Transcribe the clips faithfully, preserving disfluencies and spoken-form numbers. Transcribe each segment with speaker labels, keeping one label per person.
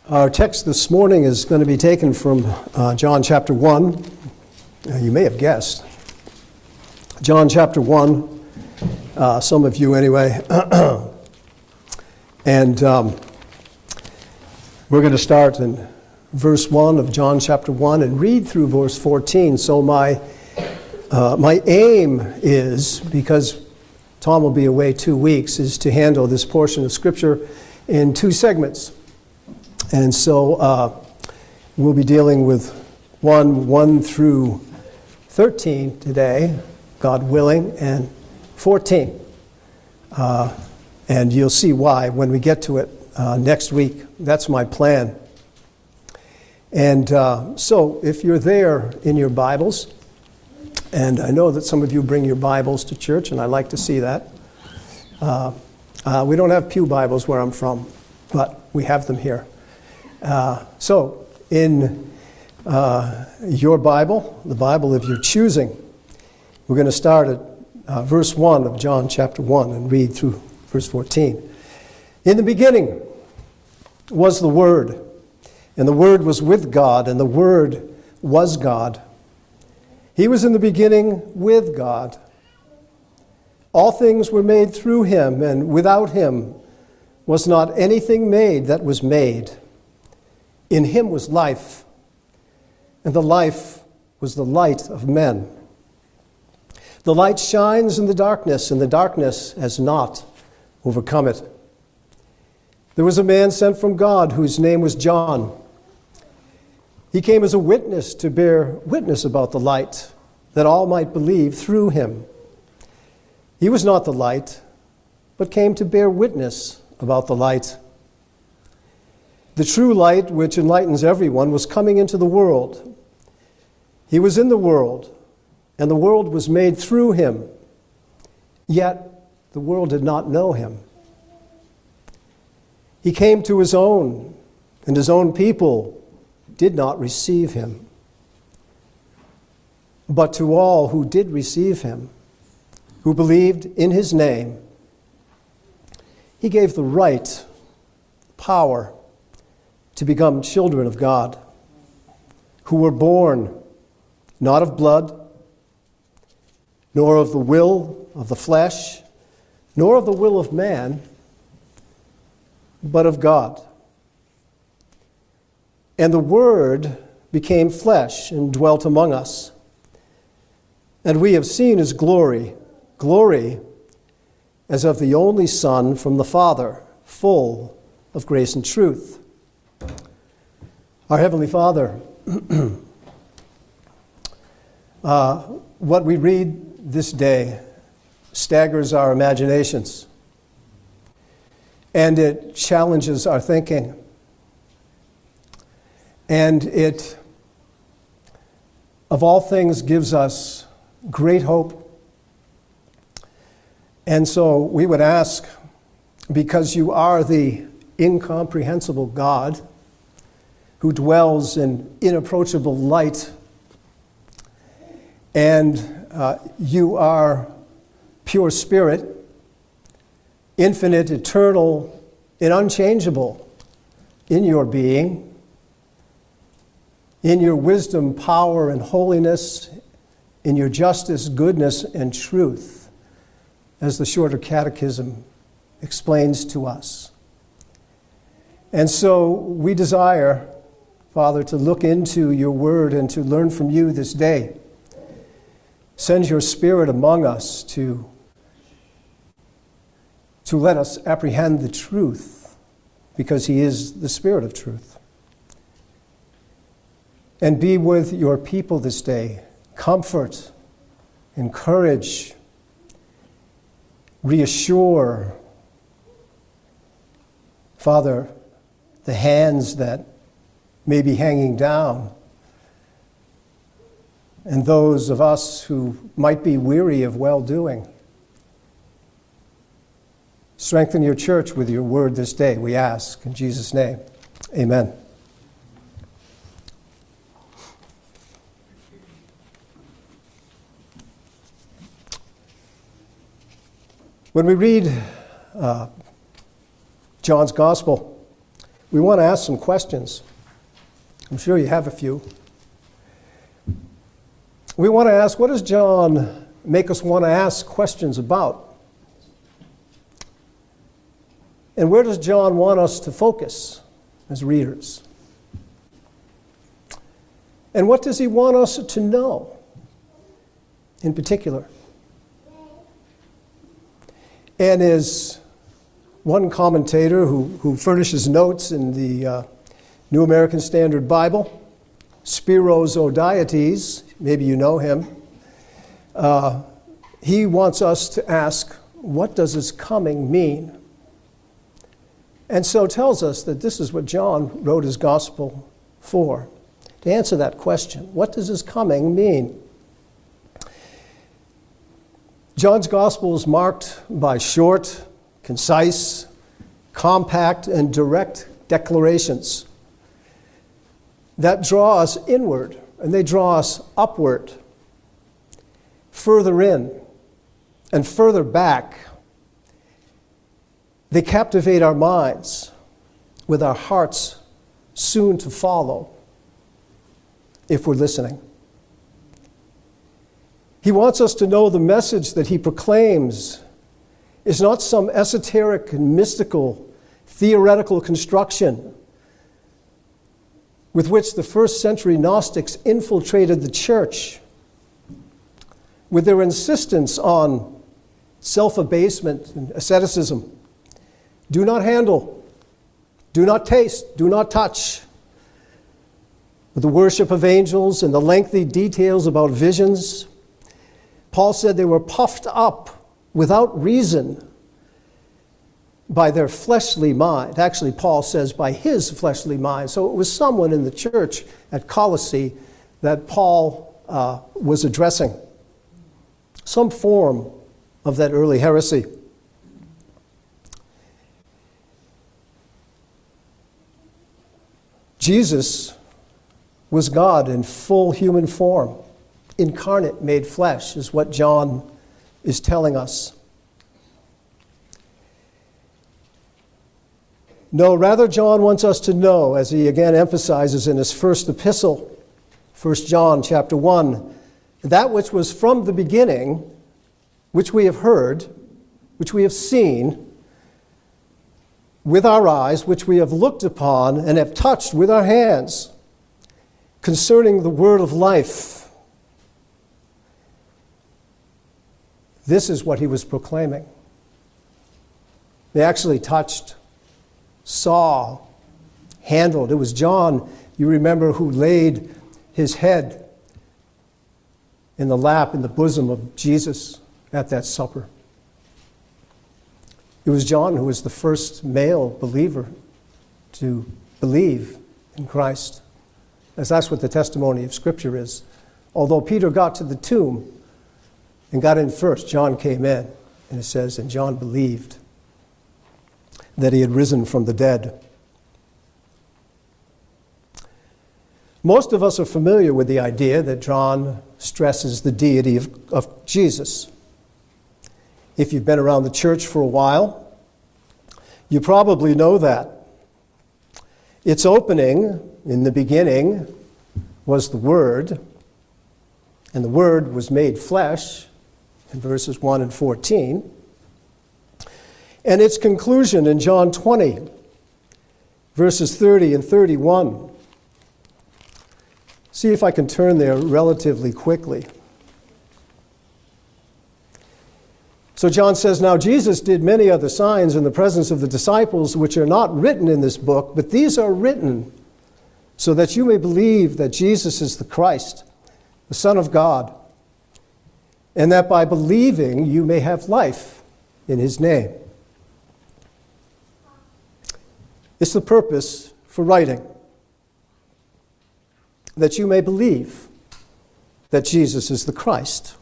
Speaker 1: Our text this morning is going to be taken from uh, John chapter one. Uh, you may have guessed. John chapter one, uh, some of you anyway. and um, we're going to start in verse one of John chapter one and read through verse fourteen. So my, uh, my aim is, because Tom will be away two weeks, is to handle this portion of Scripture in two segments. And so uh, we'll be dealing with one, one through thirteen today, God willing, and fourteen. Uh, and you'll see why when we get to it uh, next week. That's my plan. And uh, so if you're there in your Bibles, and I know that some of you bring your Bibles to church, and I like to see that. Uh, uh, we don't have pew Bibles where I'm from, but we have them here. Uh, so, in uh, your Bible, the Bible of your choosing, we're going to start at uh, verse one of John chapter one and read through verse fourteen. In the beginning was the Word, and the Word was with God, and the Word was God. He was in the beginning with God. All things were made through him, and without him was not anything made that was made. In him was life, and the life was the light of men. The light shines in the darkness, and the darkness has not overcome it. There was a man sent from God whose name was John. He came as a witness to bear witness about the light, that all might believe through him. He was not the light, but came to bear witness about the light. The true light, which enlightens everyone, was coming into the world. He was in the world, and the world was made through him. Yet the world did not know him. He came to his own, and his own people did not receive him. But to all who did receive him, who believed in his name, he gave the right, power, to become children of God, who were born not of blood, nor of the will of the flesh, nor of the will of man, but of God. And the Word became flesh and dwelt among us. And we have seen his glory, glory as of the only Son from the Father, full of grace and truth. Our Heavenly Father, uh, what we read this day staggers our imaginations, and it challenges our thinking, and it, of all things, gives us great hope. And so we would ask, because you are the incomprehensible God who dwells in inapproachable light, and uh, you are pure spirit, infinite, eternal, and unchangeable in your being, in your wisdom, power, and holiness, in your justice, goodness, and truth, as the Shorter Catechism explains to us. And so we desire, Father, to look into your word and to learn from you this day. Send your Spirit among us to, to let us apprehend the truth, because he is the Spirit of truth. And be with your people this day. Comfort, encourage, reassure. Father, the hands that may be hanging down, and those of us who might be weary of well-doing. Strengthen your church with your word this day, we ask in Jesus' name. Amen. When we read uh, John's Gospel, we want to ask some questions. I'm sure you have a few. We want to ask, what does John make us want to ask questions about? And where does John want us to focus as readers? And what does he want us to know in particular? And as one commentator who, who furnishes notes in the uh, New American Standard Bible, Spiros Odietes, maybe you know him, uh, he wants us to ask, what does his coming mean? And so tells us that this is what John wrote his gospel for, to answer that question. What does his coming mean? John's gospel is marked by short, concise, compact, and direct declarations that draw us inward, and they draw us upward, further in, and further back. They captivate our minds with our hearts soon to follow, if we're listening. He wants us to know the message that he proclaims is not some esoteric and mystical theoretical construction with which the first century Gnostics infiltrated the church with their insistence on self-abasement and asceticism. Do not handle, do not taste, do not touch. With the worship of angels and the lengthy details about visions, Paul said they were puffed up without reason by their fleshly mind. Actually, Paul says by his fleshly mind. So it was someone in the church at Colossae that Paul uh, was addressing. Some form of that early heresy. Jesus was God in full human form. Incarnate, made flesh, is what John is telling us. No, rather John wants us to know, as he again emphasizes in his first epistle, First John chapter one, that which was from the beginning, which we have heard, which we have seen with our eyes, which we have looked upon and have touched with our hands, concerning the word of life. This is what he was proclaiming. They actually touched, saw, handled. It was John, you remember, who laid his head in the lap, in the bosom of Jesus at that supper. It was John who was the first male believer to believe in Christ, as that's what the testimony of Scripture is. Although Peter got to the tomb and got in first, John came in, and it says, and John believed that he had risen from the dead. Most of us are familiar with the idea that John stresses the deity of, of Jesus. If you've been around the church for a while, you probably know that. Its opening, in the beginning, was the Word, and the Word was made flesh, in verses one and fourteen. And its conclusion in John twenty, verses thirty and thirty-one. See if I can turn there relatively quickly. So John says, now Jesus did many other signs in the presence of the disciples, which are not written in this book, but these are written so that you may believe that Jesus is the Christ, the Son of God, and that by believing you may have life in his name. It's the purpose for writing, that you may believe that Jesus is the Christ.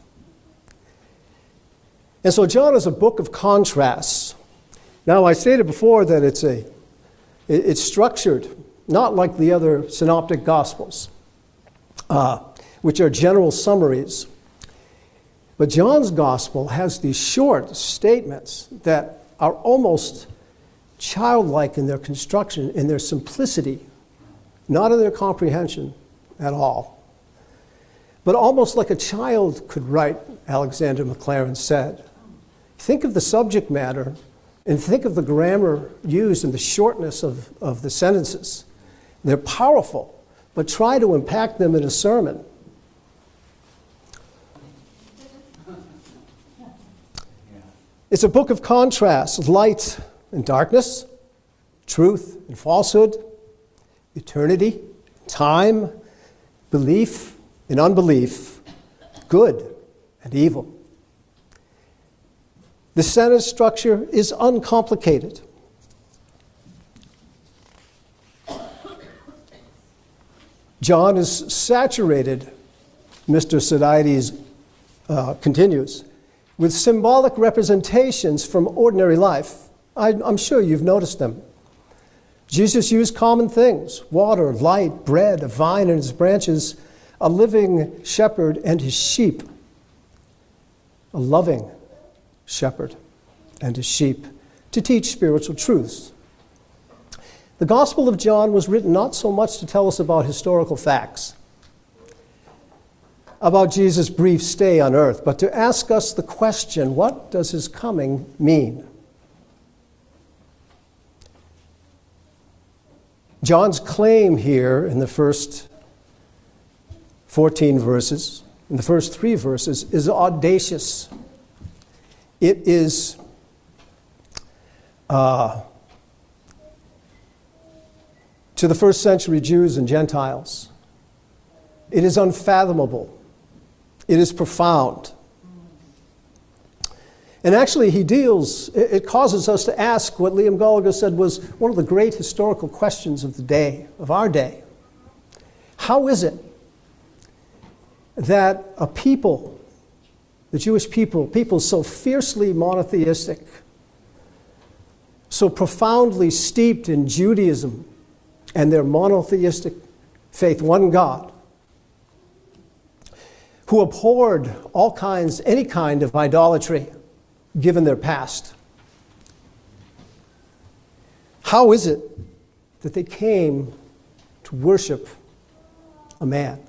Speaker 1: And so John is a book of contrasts. Now, I stated before that it's a it's structured not like the other synoptic gospels, uh, which are general summaries. But John's gospel has these short statements that are almost childlike in their construction, in their simplicity, not in their comprehension at all. But almost like a child could write, Alexander Maclaren said. Think of the subject matter and think of the grammar used and the shortness of, of the sentences. They're powerful, but try to unpack them in a sermon. It's a book of contrasts, light and darkness, truth and falsehood, eternity, time, belief and unbelief, good and evil. The sentence structure is uncomplicated. John is saturated, Mister Sadides uh, continues, with symbolic representations from ordinary life. I, I'm sure you've noticed them. Jesus used common things: water, light, bread, a vine and its branches, a living shepherd and his sheep, a loving shepherd and his sheep, to teach spiritual truths. The Gospel of John was written not so much to tell us about historical facts, about Jesus' brief stay on earth, but to ask us the question, what does his coming mean? John's claim here in the first fourteen verses, in the first three verses, is audacious. It is uh, to the first century Jews and Gentiles. It is unfathomable. It is profound. And actually, he deals, it causes us to ask what Liam Gallagher said was one of the great historical questions of the day, of our day. How is it that a people, the Jewish people, people so fiercely monotheistic, so profoundly steeped in Judaism and their monotheistic faith, one God, who abhorred all kinds, any kind of idolatry, given their past. How is it that they came to worship a man?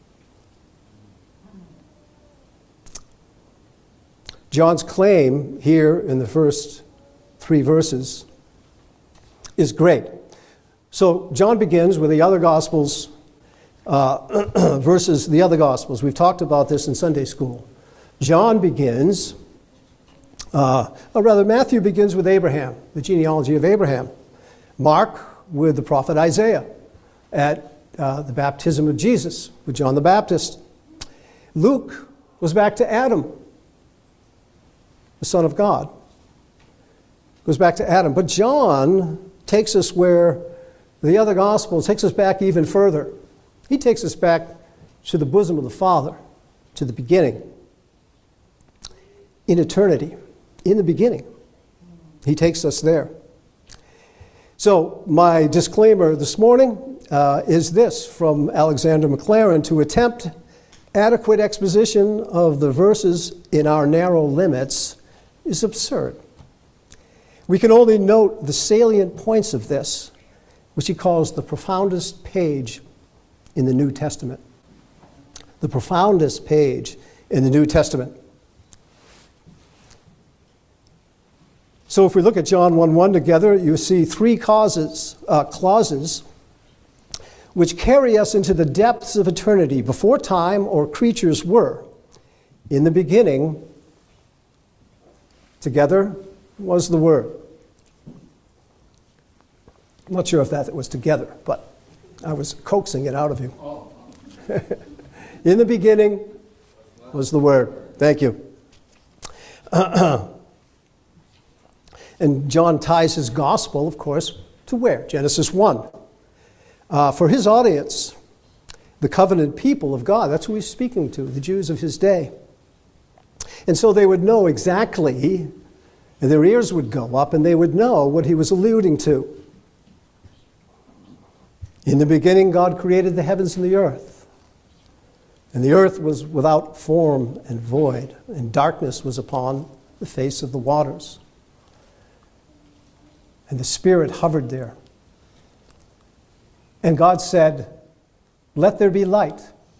Speaker 1: John's claim here in the first three verses is great. So John begins with the other Gospels uh, versus the other Gospels. We've talked about this in Sunday school. John begins Uh, or rather, Matthew begins with Abraham, the genealogy of Abraham. Mark with the prophet Isaiah at uh, the baptism of Jesus with John the Baptist. Luke goes back to Adam, the Son of God. Goes back to Adam. But John takes us where the other Gospels takes us back even further. He takes us back to the bosom of the Father, to the beginning, in eternity. In the beginning. He takes us there. So my disclaimer this morning uh, is this from Alexander Maclaren: to attempt adequate exposition of the verses in our narrow limits is absurd. We can only note the salient points of this, which he calls the profoundest page in the New Testament. The profoundest page in the New Testament. So if we look at John one one together, you see three causes, uh, clauses which carry us into the depths of eternity, before time or creatures were. In the beginning, together was the Word. I'm not sure if that was together, but I was coaxing it out of you. In the beginning was the Word. Thank you. And John ties his gospel, of course, to where? Genesis one. Uh, for his audience, the covenant people of God, that's who he's speaking to, the Jews of his day. And so they would know exactly, and their ears would go up, and they would know what he was alluding to. In the beginning, God created the heavens and the earth. And the earth was without form and void, and darkness was upon the face of the waters. and the Spirit hovered there. And God said, "Let there be light.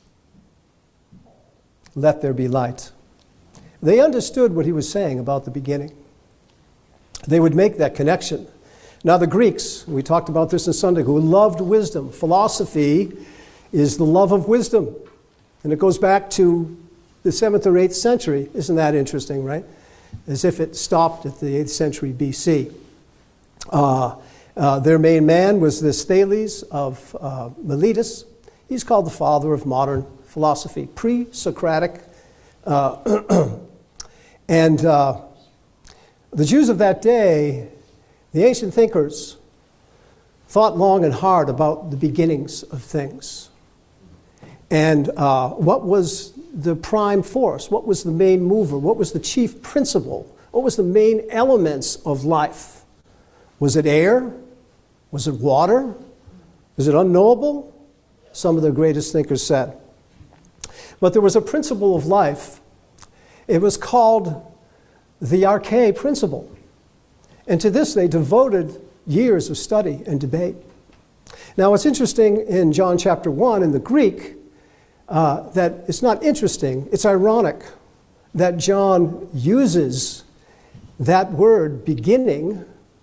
Speaker 1: Let there be light." They understood what he was saying about the beginning. They would make that connection. Now the Greeks, we talked about this in Sunday, who loved wisdom. Philosophy is the love of wisdom. And it goes back to the seventh or eighth century. Isn't that interesting, right? As if it stopped at the eighth century B C. Uh, uh, their main man was this Thales of uh, Miletus. He's called the father of modern philosophy, pre-Socratic. Uh, and uh, the Jews of that day, the ancient thinkers, thought long and hard about the beginnings of things. And uh, what was the prime force? What was the main mover? What was the chief principle? What was the main elements of life? Was it air? Was it water? Was it unknowable? Some of the greatest thinkers said. But there was a principle of life. It was called the arche principle. And to this they devoted years of study and debate. Now what's interesting in John chapter one in the Greek, uh, that it's not interesting, it's ironic that John uses that word beginning,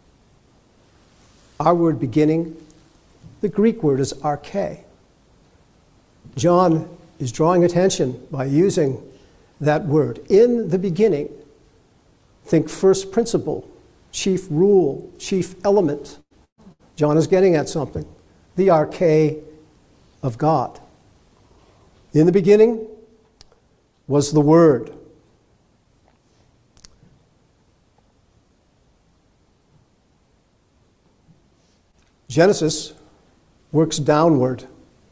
Speaker 1: our word beginning, the Greek word is arche. John is drawing attention by using that word. In the beginning, think first principle, chief rule, chief element. John is getting at something. The arche of God. In the beginning was the Word. Genesis works downward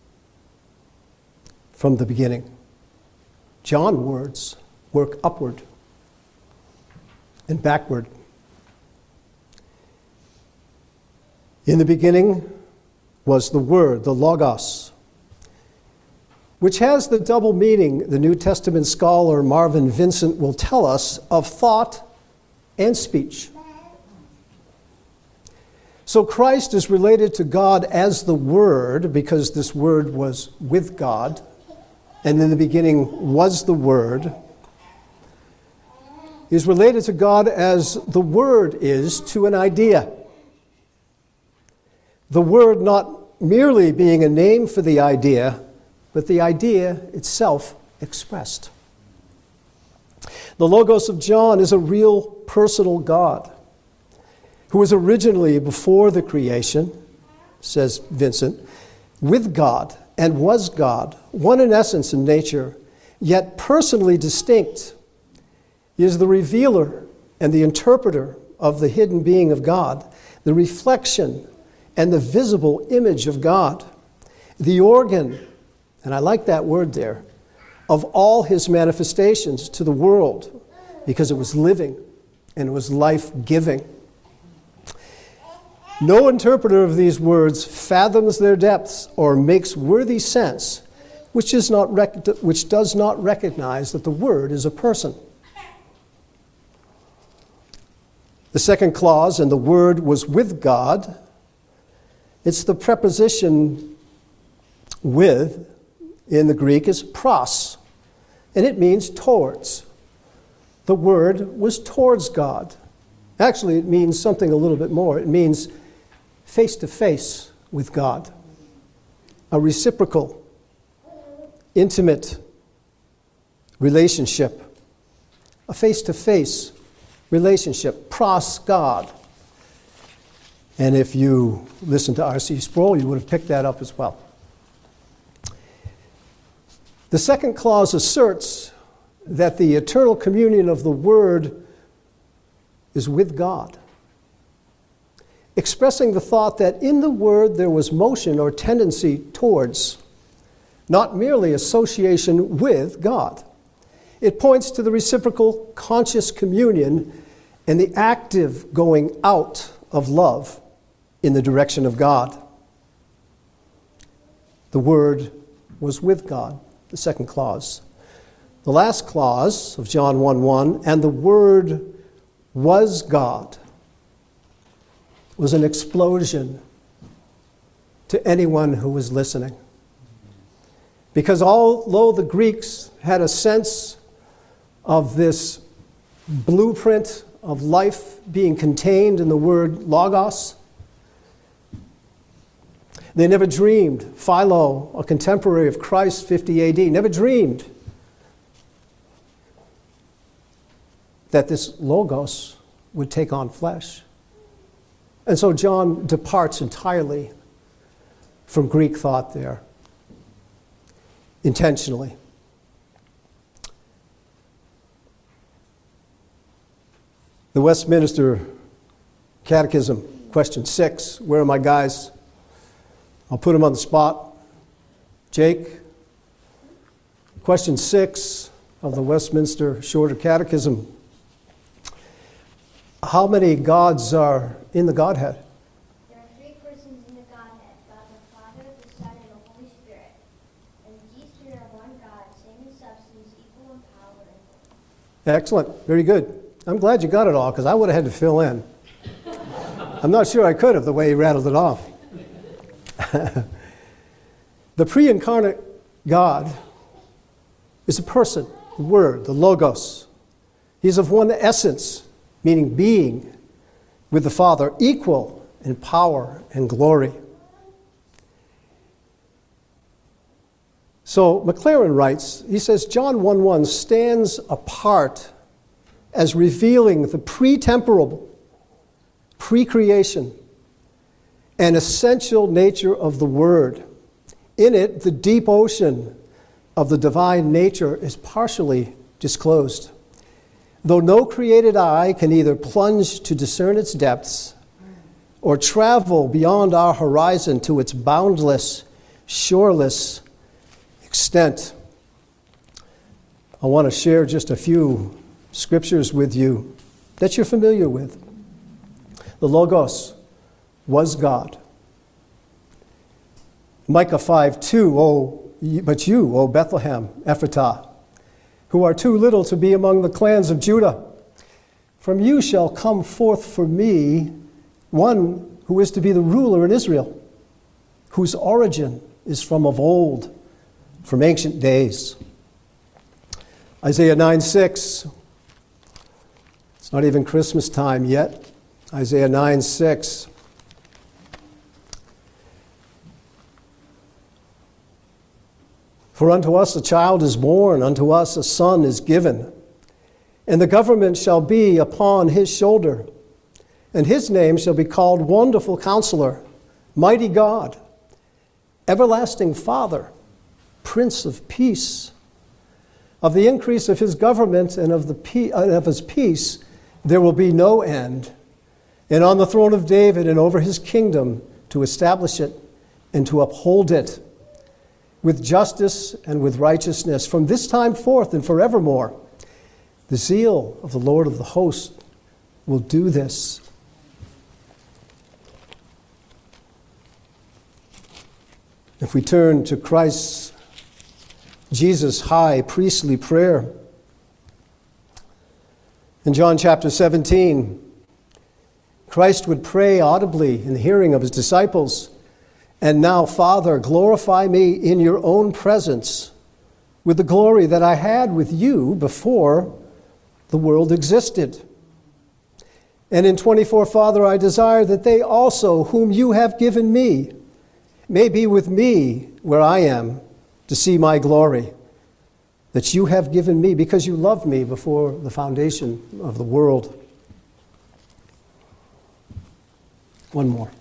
Speaker 1: from the beginning. John's words work upward and backward. In the beginning was the Word, the Logos, which has the double meaning, the New Testament scholar Marvin Vincent will tell us, of thought and speech. So Christ is related to God as the Word, because this Word was with God, and in the beginning was the Word. He is related to God as the Word is to an idea. The Word not merely being a name for the idea, but the idea itself expressed. The Logos of John is a real personal God who was originally before the creation, says Vincent, with God and was God, one in essence and nature, yet personally distinct. He is the revealer and the interpreter of the hidden being of God, the reflection and the visible image of God, the organ, and I like that word there, of all his manifestations to the world, because it was living and it was life-giving. No interpreter of these words fathoms their depths or makes worthy sense, which is not rec- which does not recognize that the Word is a person. The second clause, and the Word was with God, it's the preposition with in the Greek is pros, and it means towards. The Word was towards God. Actually, it means something a little bit more. It means face-to-face with God. A reciprocal, intimate relationship. A face-to-face relationship. Pros God. And if you listen to R C Sproul, you would have picked that up as well. The second clause asserts that the eternal communion of the Word is with God, expressing the thought that in the Word there was motion or tendency towards, not merely association with God. It points to the reciprocal conscious communion and the active going out of love in the direction of God. The Word was with God, the second clause. The last clause of John one one, and the Word was God. was an explosion to anyone who was listening. Because although the Greeks had a sense of this blueprint of life being contained in the word logos, they never dreamed, Philo, a contemporary of Christ, fifty A D, never dreamed that this logos would take on flesh. And so John departs entirely from Greek thought there, intentionally. The Westminster Catechism, question six. Where are my guys? I'll put them on the spot. Jake, question six of the Westminster Shorter Catechism. How many gods are in the Godhead?
Speaker 2: There are three persons in the Godhead, God the Father, the Son, and the Holy Spirit. And these three are one God, same in substance, equal in power and glory.
Speaker 1: Excellent. Very good. I'm glad you got it all, because I would have had to fill in. I'm not sure I could have, the way he rattled it off. The pre-incarnate God is a person, the Word, the Logos. He's of one essence, meaning being, with the Father, equal in power and glory. So McLaren writes, he says, John one one stands apart as revealing the pre-temporal, pre-creation, and essential nature of the Word. In it, the deep ocean of the divine nature is partially disclosed. Though no created eye can either plunge to discern its depths or travel beyond our horizon to its boundless, shoreless extent. I want to share just a few scriptures with you that you're familiar with. The Logos was God. Micah five two, oh, but you, O Bethlehem, Ephratah, who are too little to be among the clans of Judah, from you shall come forth for me one who is to be the ruler in Israel, whose origin is from of old, from ancient days. Isaiah nine six. It's not even Christmas time yet. Isaiah nine six. For unto us a child is born, unto us a son is given, and the government shall be upon his shoulder, and his name shall be called Wonderful Counselor, Mighty God, Everlasting Father, Prince of Peace. Of the increase of his government and of, the pe- of his peace there will be no end, and on the throne of David and over his kingdom to establish it and to uphold it with justice and with righteousness from this time forth and forevermore. The zeal of the Lord of the hosts will do this. If we turn to Christ's, Jesus' high priestly prayer, in John chapter seventeen, Christ would pray audibly in the hearing of his disciples, and now, Father, glorify me in your own presence with the glory that I had with you before the world existed. And in twenty-four, Father, I desire that they also, whom you have given me, may be with me where I am, to see my glory, that you have given me because you loved me before the foundation of the world. One more.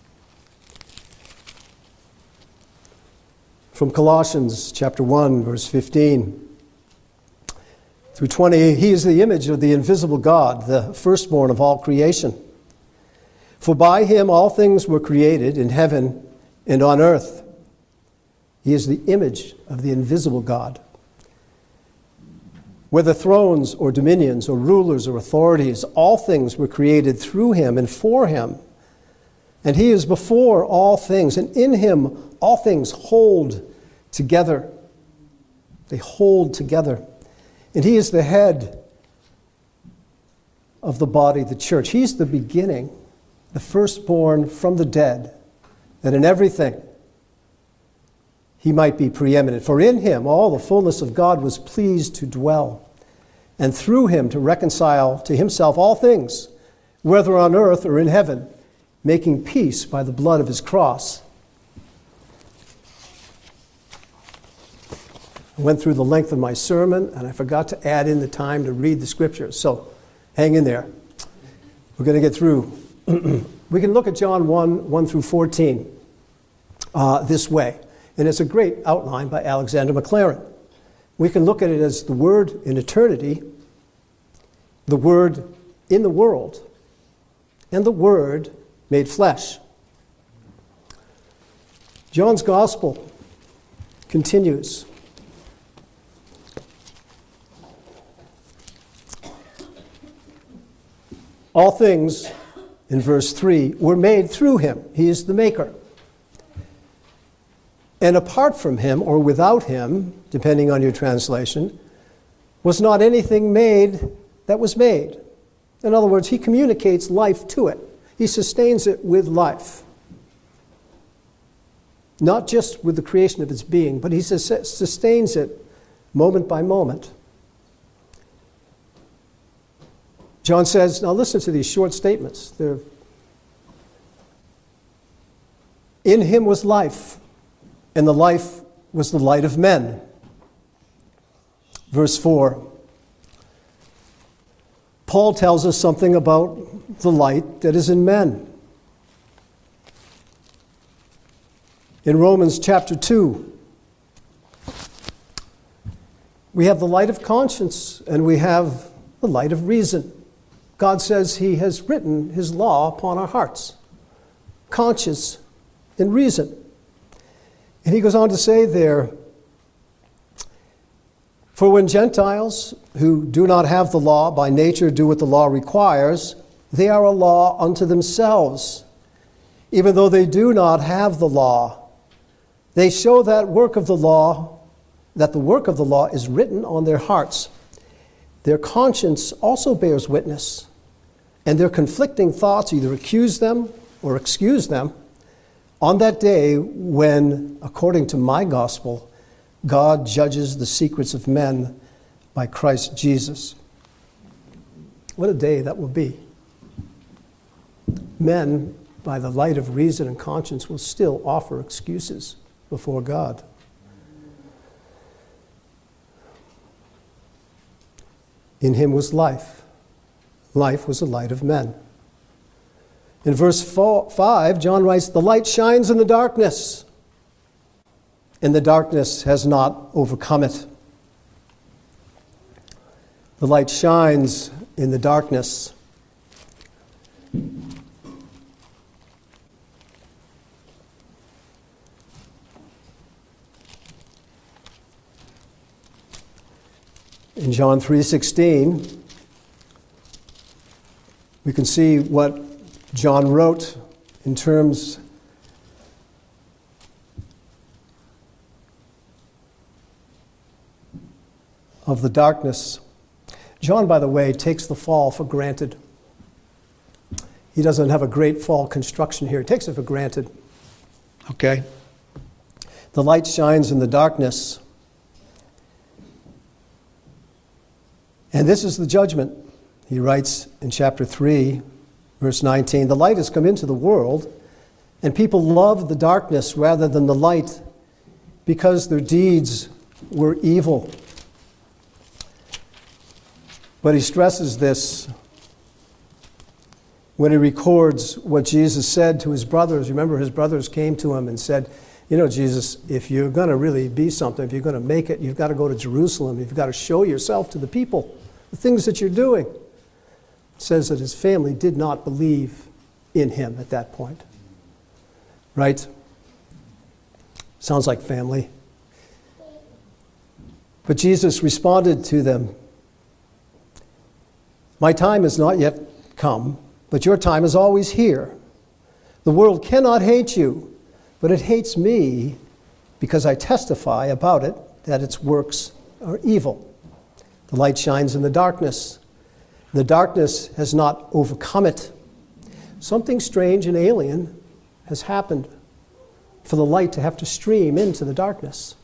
Speaker 1: From Colossians chapter one, verse fifteen through twenty, he is the image of the invisible God, the firstborn of all creation. For by him all things were created in heaven and on earth. He is the image of the invisible God. Whether thrones or dominions or rulers or authorities, all things were created through him and for him. And he is before all things, and in him all things hold together. They hold together. And he is the head of the body, the church. He's the beginning, the firstborn from the dead, that in everything he might be preeminent. For in him all the fullness of God was pleased to dwell, and through him to reconcile to himself all things, whether on earth or in heaven, making peace by the blood of his cross. I went through the length of my sermon, and I forgot to add in the time to read the scriptures. So hang in there. We're going to get through. We can look at John one, one through fourteen uh, this way. And it's a great outline by Alexander Maclaren. We can look at it as the Word in eternity, the Word in the world, and the Word made flesh. John's Gospel continues. All things, in verse three, were made through him. He is the maker. And apart from him, or without him, depending on your translation, was not anything made that was made. In other words, he communicates life to it. He sustains it with life. Not just with the creation of its being, but he sustains it moment by moment. John says, now listen to these short statements. They're, in him was life, and the life was the light of men. Verse four. Paul tells us something about the light that is in men. In Romans chapter two, we have the light of conscience and we have the light of reason. God says he has written his law upon our hearts, conscience and reason. And he goes on to say there, for when Gentiles who do not have the law by nature do what the law requires, they are a law unto themselves, even though they do not have the law. They show that work of the law, that the work of the law is written on their hearts. Their conscience also bears witness, and their conflicting thoughts either accuse them or excuse them on that day when, according to my gospel, God judges the secrets of men by Christ Jesus. What a day that will be. Men, by the light of reason and conscience, will still offer excuses before God. In him was life. Life was the light of men. In verse four, five, John writes, the light shines in the darkness, and the darkness has not overcome it. The light shines in the darkness. In John three sixteen, we can see what John wrote in terms of the darkness. John, by the way, takes the fall for granted. He doesn't have a great fall construction here. He takes it for granted. Okay? The light shines in the darkness. And this is the judgment. He writes in chapter three, verse nineteen, the light has come into the world, and people loved the darkness rather than the light because their deeds were evil. But he stresses this when he records what Jesus said to his brothers. Remember, his brothers came to him and said, you know, Jesus, if you're going to really be something, if you're going to make it, you've got to go to Jerusalem. You've got to show yourself to the people, the things that you're doing. It says that his family did not believe in him at that point. Right? Sounds like family. But Jesus responded to them, my time has not yet come, but your time is always here. The world cannot hate you, but it hates me because I testify about it that its works are evil. The light shines in the darkness. The darkness has not overcome it. something strange and alien has happened for the light to have to stream into the darkness.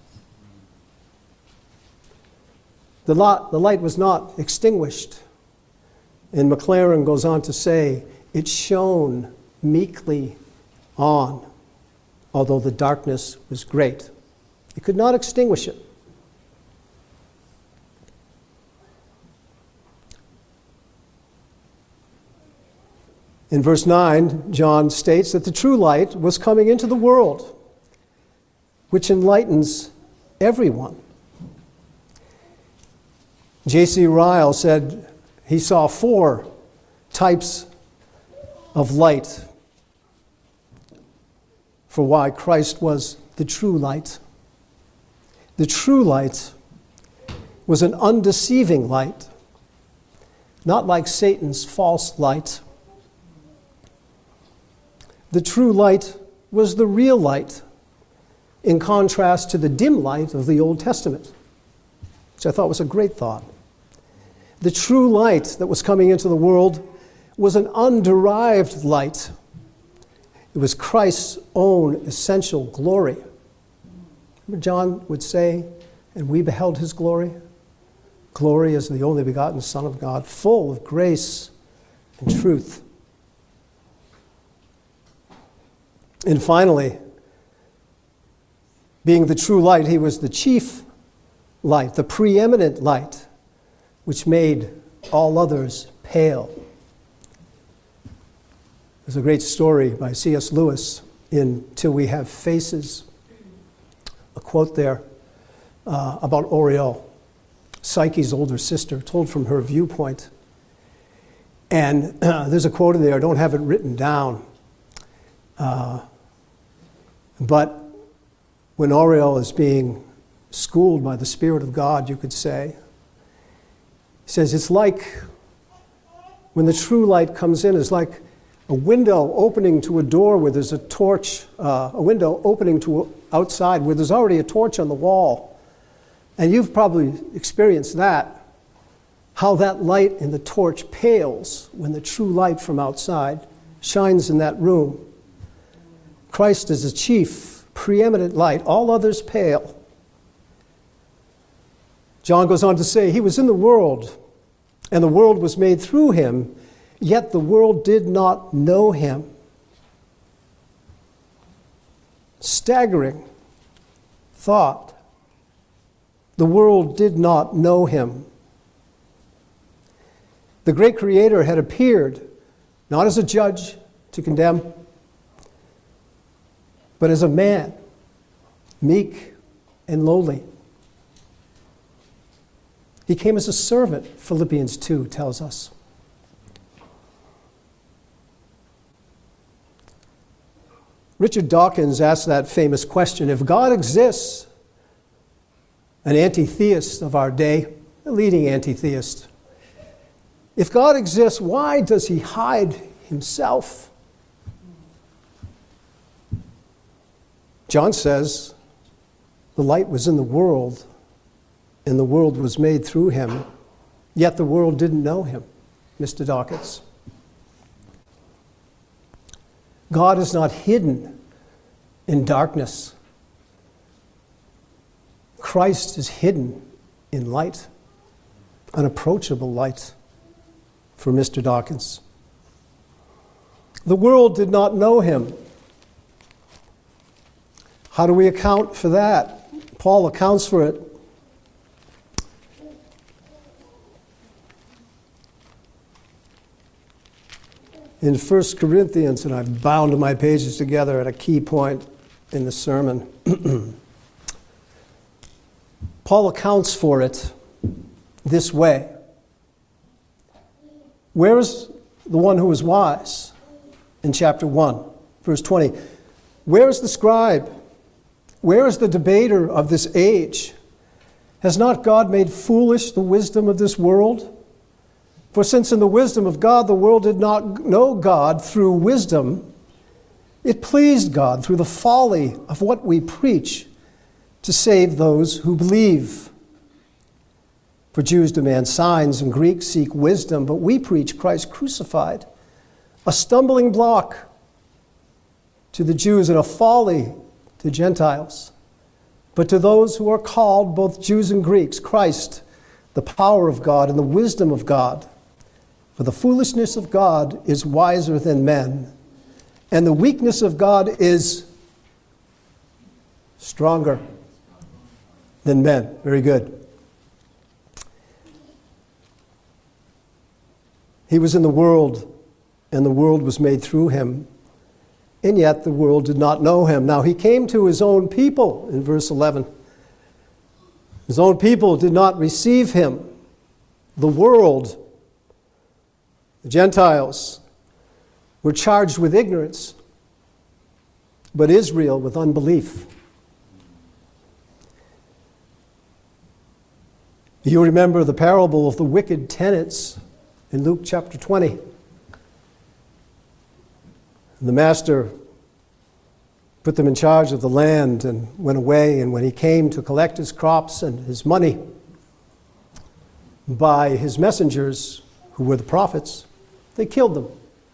Speaker 1: The light was not extinguished. And Maclaren goes on to say, it shone meekly on, although the darkness was great. It could not extinguish it. In verse nine, John states that the true light was coming into the world, which enlightens everyone. J C Ryle said he saw four types of light for why Christ was the true light. The true light was an undeceiving light, not like Satan's false light. The true light was the real light, in contrast to the dim light of the Old Testament, which I thought was a great thought. The true light that was coming into the world was an underived light. It was Christ's own essential glory. Remember John would say, and we beheld his glory. Glory as the only begotten Son of God, full of grace and truth. And finally, being the true light, he was the chief light, the preeminent light, which made all others pale. There's a great story by C S Lewis in Till We Have Faces, a quote there uh, about Oriel, Psyche's older sister, told from her viewpoint. And uh, there's a quote in there, I don't have it written down. Uh, but when Oriel is being schooled by the Spirit of God, you could say, he says, it's like when the true light comes in, it's like a window opening to a door where there's a torch, uh, a window opening to outside where there's already a torch on the wall. And you've probably experienced that, how that light in the torch pales when the true light from outside shines in that room. Christ is the chief, preeminent light. All others pale. John goes on to say, he was in the world, and the world was made through him, yet the world did not know him. Staggering thought. The world did not know him. The great Creator had appeared, not as a judge to condemn, but as a man, meek and lowly. He came as a servant, Philippians two tells us. Richard Dawkins asked that famous question, if God exists, an anti-theist of our day, a leading anti-theist, if God exists, why does he hide himself? John says, the light was in the world, and the world was made through him, yet the world didn't know him, Mister Dawkins. God is not hidden in darkness. Christ is hidden in light, unapproachable light for Mister Dawkins. The world did not know him. How do we account for that? Paul accounts for it. In First Corinthians, and I've bound my pages together at a key point in the sermon, Paul accounts for it this way. Where is the one who is wise? In chapter one, verse twenty. Where is the scribe? Where is the debater of this age? Has not God made foolish the wisdom of this world? For since in the wisdom of God the world did not know God through wisdom, it pleased God through the folly of what we preach to save those who believe. For Jews demand signs and Greeks seek wisdom, but we preach Christ crucified, a stumbling block to the Jews and a folly to Gentiles. But to those who are called, both Jews and Greeks, Christ, the power of God and the wisdom of God. For the foolishness of God is wiser than men, and the weakness of God is stronger than men. Very good. He was in the world, and the world was made through him, and yet the world did not know him. Now he came to his own people, in verse eleven. His own people did not receive him. The world, the Gentiles, were charged with ignorance, but Israel with unbelief. You remember the parable of the wicked tenants in Luke chapter twenty. The master put them in charge of the land and went away, and when he came to collect his crops and his money by his messengers, who were the prophets, they killed them.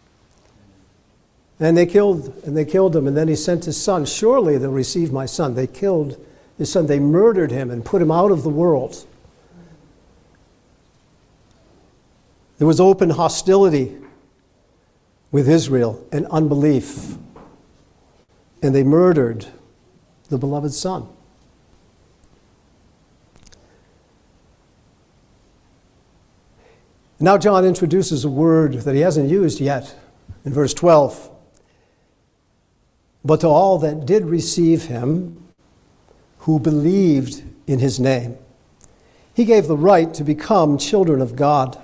Speaker 1: And they killed and they killed him, and then he sent his son. Surely they'll receive my son. They killed his son. They murdered him and put him out of the world. There was open hostility with Israel and unbelief. And they murdered the beloved Son. Now John introduces a word that he hasn't used yet in verse twelve. But to all that did receive him, who believed in his name, he gave the right to become children of God.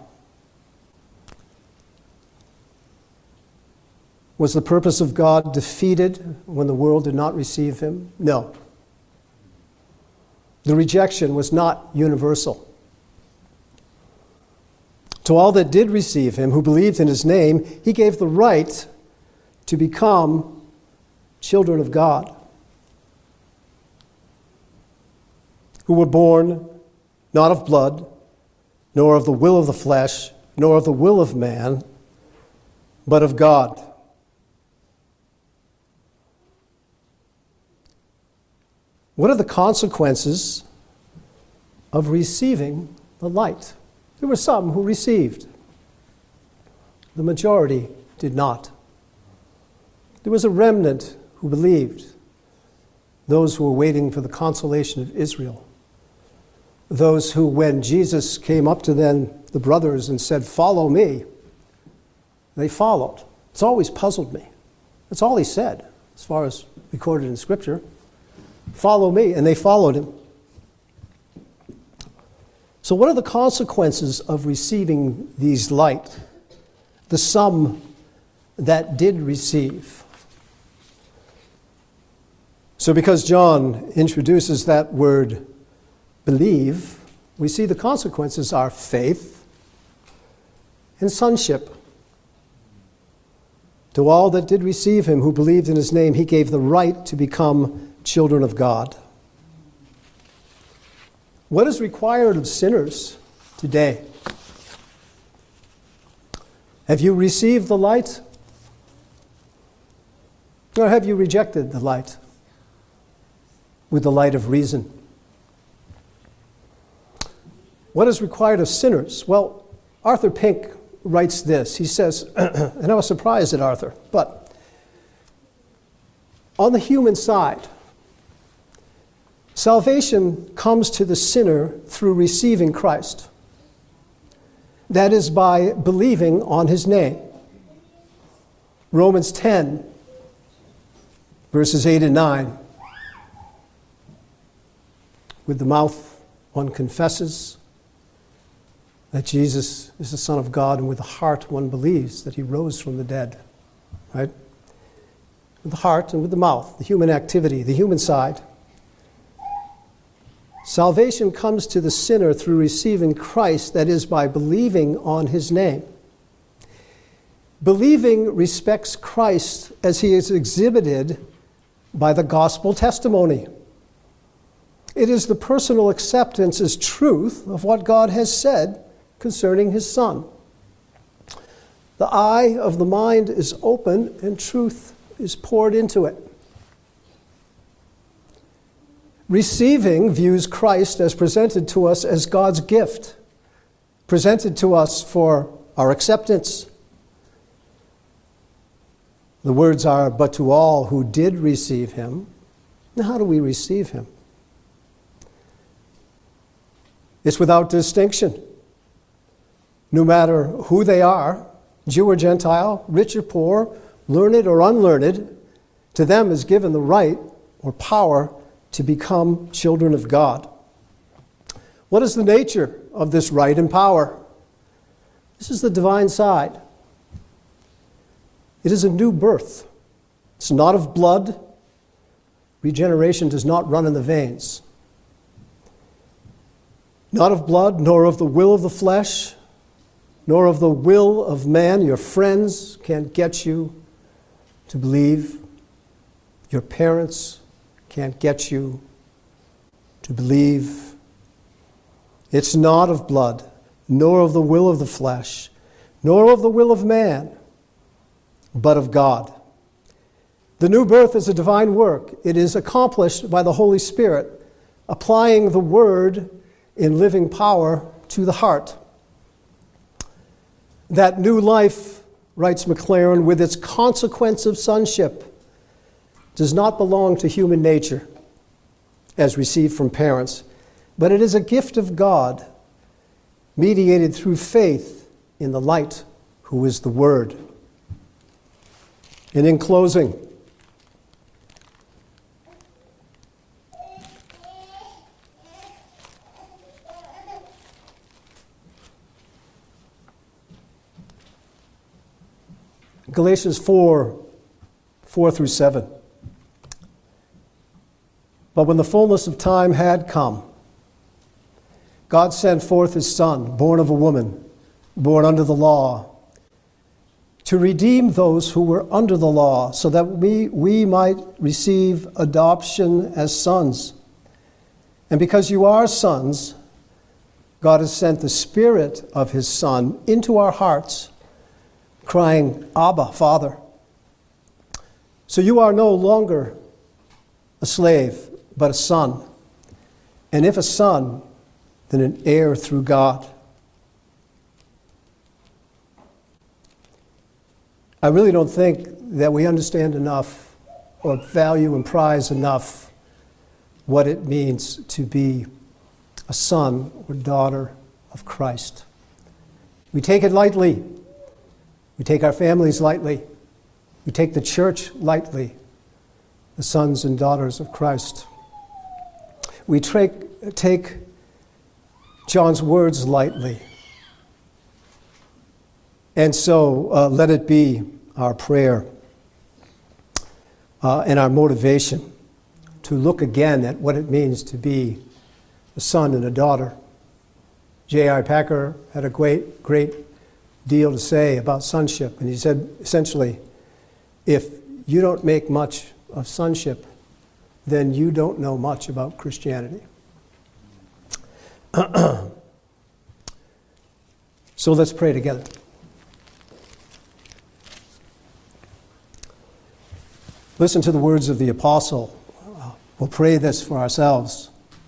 Speaker 1: Was the purpose of God defeated when the world did not receive him? No. The rejection was not universal. To all that did receive him, who believed in his name, he gave the right to become children of God, who were born not of blood, nor of the will of the flesh, nor of the will of man, but of God. What are the consequences of receiving the light? There were some who received. The majority did not. There was a remnant who believed. Those who were waiting for the consolation of Israel. Those who, when Jesus came up to them, the brothers, and said, "Follow me," they followed. It's always puzzled me. That's all he said, as far as recorded in Scripture. Follow me, and they followed him. So what are the consequences of receiving these light? The some that did receive. So because John introduces that word believe, we see the consequences are faith and sonship. To all that did receive him, who believed in his name, he gave the right to become children of God. What is required of sinners today? Have you received the light? Or have you rejected the light with the light of reason? What is required of sinners? Well, Arthur Pink writes this. He says, and I was surprised at Arthur, but on the human side, salvation comes to the sinner through receiving Christ. That is by believing on his name. Romans ten, verses eight and nine. With the mouth one confesses that Jesus is the Son of God, and with the heart one believes that he rose from the dead. Right? With the heart and with the mouth, the human activity, the human side. Salvation comes to the sinner through receiving Christ, that is, by believing on his name. Believing respects Christ as he is exhibited by the gospel testimony. It is the personal acceptance as truth of what God has said concerning his Son. The eye of the mind is open and truth is poured into it. Receiving views Christ as presented to us as God's gift, presented to us for our acceptance. The words are, but to all who did receive him. Now, how do we receive him? It's without distinction. No matter who they are, Jew or Gentile, rich or poor, learned or unlearned, to them is given the right or power to become children of God. What is the nature of this right and power? This is the divine side. It is a new birth. It's not of blood. Regeneration does not run in the veins. Not of blood, nor of the will of the flesh, nor of the will of man. Your friends can't get you to believe. Your parents can't get you to believe. It's not of blood, nor of the will of the flesh, nor of the will of man, but of God. The new birth is a divine work. It is accomplished by the Holy Spirit, applying the Word in living power to the heart. That new life, writes Maclaren, with its consequence of sonship, does not belong to human nature as received from parents, but it is a gift of God, mediated through faith in the light who is the Word. And in closing, Galatians four, four through seven. But when the fullness of time had come, God sent forth his Son, born of a woman, born under the law, to redeem those who were under the law, so that we, we might receive adoption as sons. And because you are sons, God has sent the Spirit of his Son into our hearts, crying, Abba, Father. So you are no longer a slave, but a son. And if a son, then an heir through God. I really don't think that we understand enough or value and prize enough what it means to be a son or daughter of Christ. We take it lightly. We take our families lightly. We take the church lightly, the sons and daughters of Christ. We take, take John's words lightly. And so uh, let it be our prayer uh, and our motivation to look again at what it means to be a son and a daughter. J I Packer had a great, great deal to say about sonship, and he said essentially, if you don't make much of sonship, then you don't know much about Christianity. So let's pray together. Listen to the words of the apostle. We'll pray this for ourselves.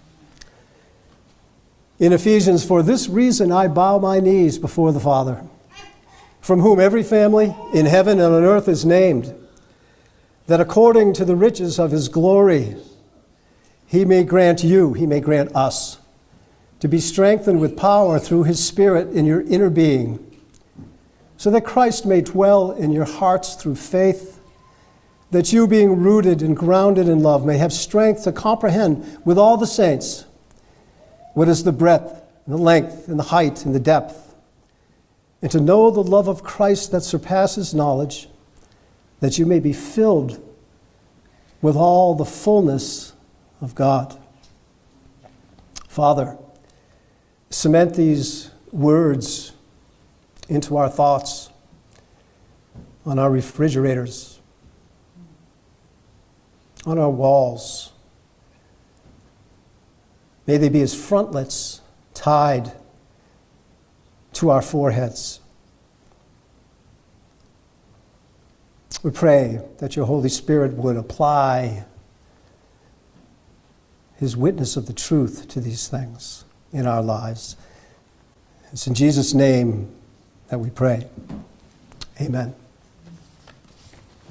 Speaker 1: In Ephesians, for this reason I bow my knees before the Father, from whom every family in heaven and on earth is named, that according to the riches of his glory, he may grant you, he may grant us, to be strengthened with power through his Spirit in your inner being, so that Christ may dwell in your hearts through faith, that you, being rooted and grounded in love, may have strength to comprehend with all the saints what is the breadth and the length and the height and the depth, and to know the love of Christ that surpasses knowledge, that you may be filled with all the fullness of God. Father, cement these words into our thoughts, on our refrigerators, on our walls. May they be as frontlets tied to our foreheads. We pray that your Holy Spirit would apply his witness of the truth to these things in our lives. It's in Jesus' name that we pray. Amen.